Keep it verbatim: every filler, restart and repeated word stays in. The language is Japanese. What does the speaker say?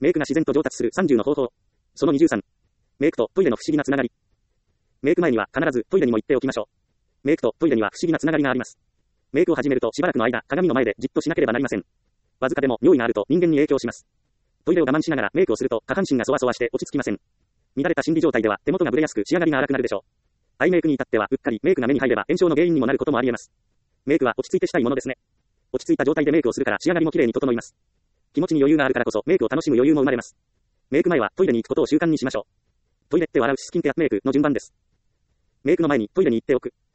メイクが自然と上達するさんじゅうの方法。そのにじゅうさん。メイクとトイレの不思議なつながり。メイク前には必ずトイレにも行っておきましょう。メイクとトイレには不思議なつながりがあります。メイクを始めるとしばらくの間、鏡の前でじっとしなければなりません。わずかでも尿意があると人間に影響します。トイレを我慢しながらメイクをすると下半身がそわそわして落ち着きません。乱れた心理状態では手元がブレやすく仕上がりが荒くなるでしょう。アイメイクに至ってはうっかりメイクが目に入れば炎症の原因にもなることもあり得ます。メイクは落ち着いてしたいものですね。落ち着いた状態でメイクをするから仕上がりも綺麗に整います。気持ちに余裕があるからこそメイクを楽しむ余裕も生まれます。メイク前はトイレに行くことを習慣にしましょう。トイレって笑うしスキンケアメイクの順番です。メイクの前にトイレに行っておく。